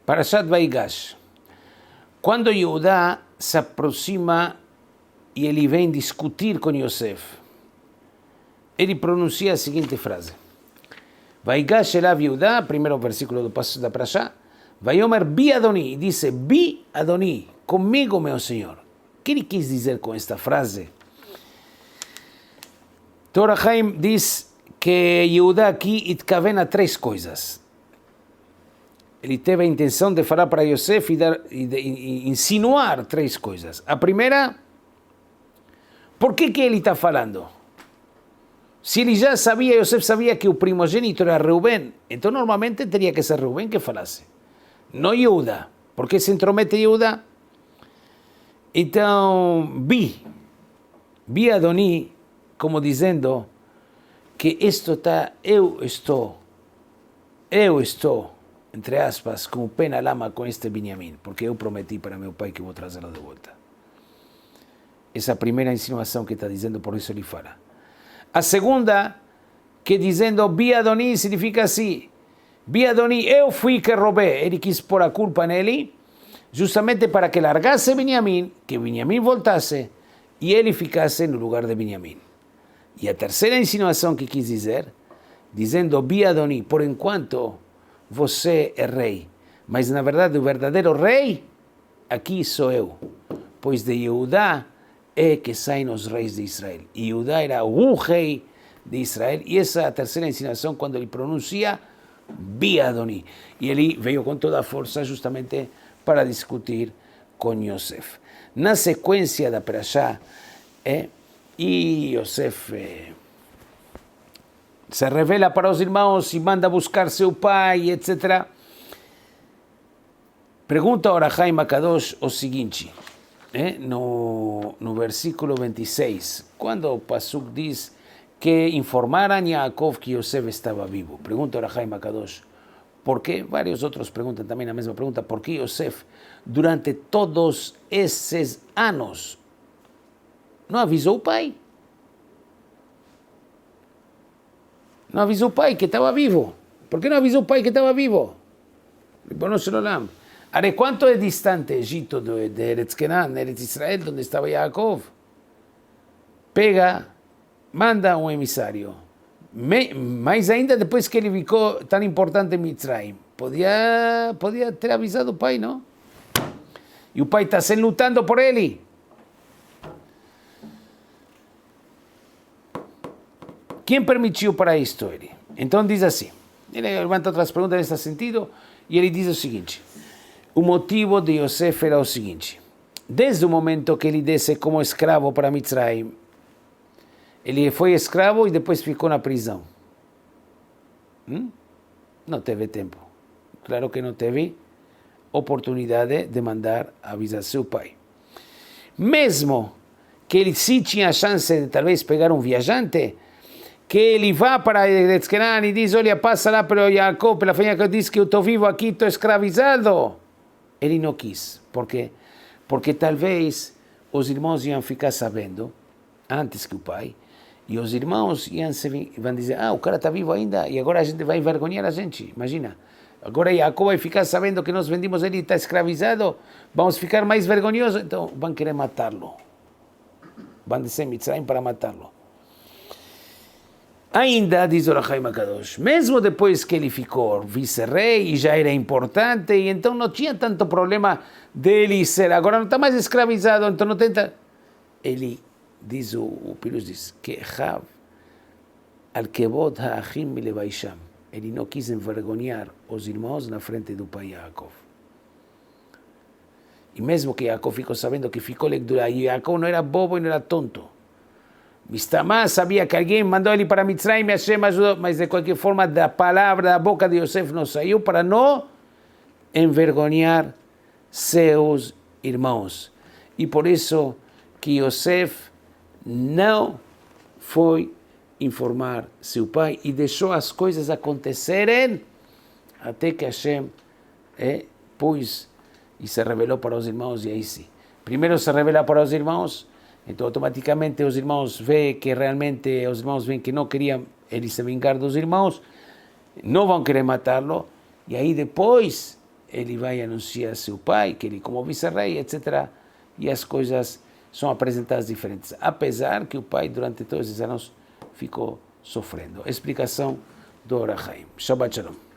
Parashat Vaigash. Quando Yehudá se aproxima e ele vem discutir com Yosef, ele pronuncia a seguinte frase. Vaigash elav Yehudá, primeiro versículo da Parashá, Vayomer bi Adoni, diz bi Adoni, comigo meu Senhor. O que ele quis dizer com esta frase? Torah Haim diz que Yehudá aqui itkaven a três coisas. Ele teve a intenção de falar para Yosef e insinuar três coisas. A primeira, por que ele está falando? Se ele já sabia, Yosef sabia que o primogênito era Reuben, então normalmente teria que ser Reuben que falasse, não Yehudá. Por que se intromete Yehudá? Então, bi Adoni, como dizendo que isto está, eu estou, entre aspas, com o pé na lama com este Benjamim, porque eu prometi para meu pai que vou trazê-lo de volta. Essa é a primeira insinuação que está dizendo, por isso ele fala. A segunda, que dizendo bi Adoni, significa assim, bi Adoni, eu fui que roubei. Ele quis pôr a culpa nele, justamente para que largasse Benjamim, que Benjamim voltasse, e ele ficasse no lugar de Benjamim. E a terceira insinuação que quis dizer, dizendo bi Adoni, por enquanto você é rei, mas na verdade o verdadeiro rei aqui sou eu, pois de Yehudá é que saem os reis de Israel. E Yehudá era o rei de Israel, e essa é a terceira insinuação quando ele pronuncia bi Adoni. E ele veio com toda a força justamente para discutir com Yosef. Na sequência da Parashá, e Yosef se revela para os irmãos e manda buscar seu pai, etc. Pergunta ora Haim Akadosh o seguinte, no versículo 26, quando o Pasuk diz que informaram a Yaakov que Yosef estava vivo. Pergunta ora Haim Akadosh, ¿por qué? Vários outros perguntam também a mesma pergunta, ¿por que Yosef, durante todos esses anos, não avisou o pai? Não avisou o pai que estava vivo. Por que não avisou o pai que estava vivo? Ribono shel olam. Are, quanto é distante Egito de Eretz Kenan, Eretz Israel, onde estava Yaakov? Pega, manda um emissário. Mais ainda depois que ele ficou tão importante em Mitzrayim. Podia ter avisado o pai, não? E o pai está se lutando por ele. Quem permitiu para isto ele? Então diz assim, ele levanta outras perguntas nesse sentido, e ele diz o seguinte, o motivo de Yosef era o seguinte, desde o momento que ele desce como escravo para Mitzrayim, ele foi escravo e depois ficou na prisão. Não teve tempo. Claro que não teve oportunidade de mandar avisar seu pai. Mesmo que ele sim tinha a chance de talvez pegar um viajante, que ele vá para Eretz Kenan e diz, olha, passa lá pelo Yaakov, pela família que diz que eu estou vivo aqui, estou escravizado. Ele não quis. Por quê? Porque talvez os irmãos iam ficar sabendo, antes que o pai, e os irmãos vão dizer, o cara está vivo ainda, e agora a gente vai envergonhar a gente. Imagina, agora Yaakov vai ficar sabendo que nós vendimos ele e está escravizado, vamos ficar mais vergonhosos, então vão querer matá-lo. Vão descer Mitzrayim para matá-lo. Ainda, diz o Haim Akadosh, mesmo depois que ele ficou vice-rei e já era importante, e então não tinha tanto problema dele ser, agora não está mais escravizado, então não tenta. Ele diz, o Pilus diz, que Hav, al-kevod ha'achim milevaisham, ele não quis envergonhar os irmãos na frente do pai Yaakov. E mesmo que Yaakov ficou sabendo que ficou lectura, e Yaakov não era bobo e não era tonto. Mistamá sabia que alguém mandou ele para Mitzrayim, Hashem ajudou, mas de qualquer forma da palavra, da boca de Yosef não saiu para não envergonhar seus irmãos. E por isso que Yosef não foi informar seu pai e deixou as coisas acontecerem até que Hashem pôs e se revelou para os irmãos, e aí sim. Primeiro se revela para os irmãos, então automaticamente os irmãos veem que realmente, os irmãos veem que não queriam ele se vingar dos irmãos, não vão querer matá-lo, e aí depois ele vai anunciar seu pai, que ele como vice-rei, etc. E as coisas são apresentadas diferentes, apesar que o pai, durante todos esses anos, ficou sofrendo. Explicação do Or HaChaim. Shabbat Shalom.